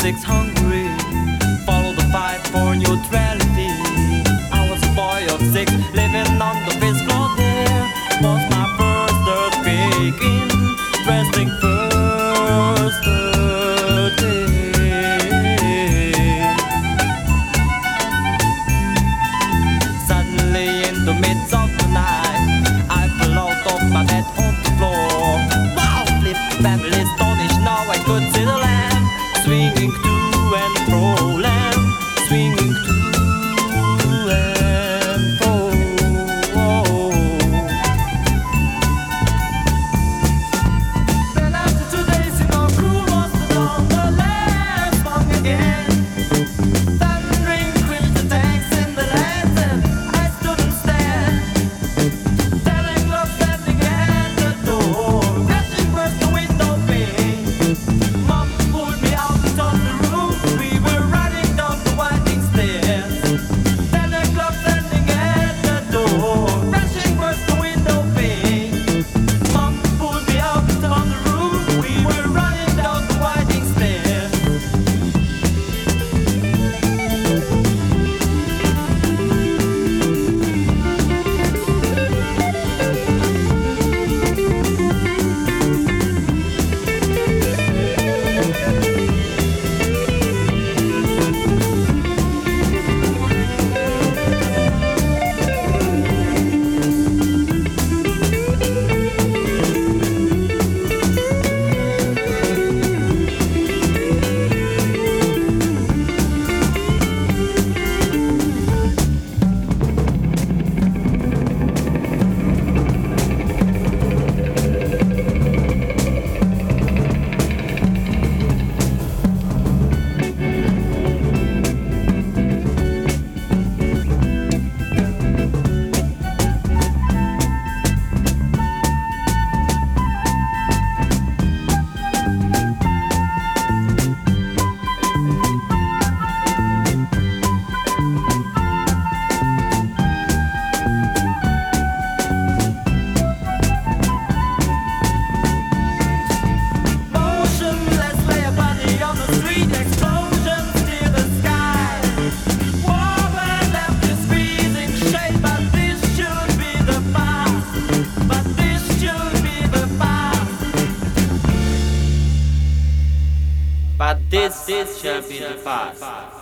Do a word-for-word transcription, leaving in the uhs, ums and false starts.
six hungry, follow the fight for neutrality. I was a boy of six, living on the fifth floor. There was my first earthquake interesting first day. Suddenly in the midst of the night, I fell out of my bed on the floor. Wow, flip the family astonished, now I could see the lamb swinging to and fro, lamb swinging to and fro. Then after two days in our crew was along, the lamb swung again. Thundering crisp attacks in the lands, and I stood and stared. Telling love standing at the door, crashing burst the window pane. Mom pulled me out of the room, we were running down the winding stairs. Ten o'clock standing at the door, crashing burst the window pane. Mom pulled me out of the room, we were running down the winding stairs. Motionless lay a body on the street, explosions tear the sky. Water left is freezing shade, but this should be the past. But this should be the past. But this, this should be the past.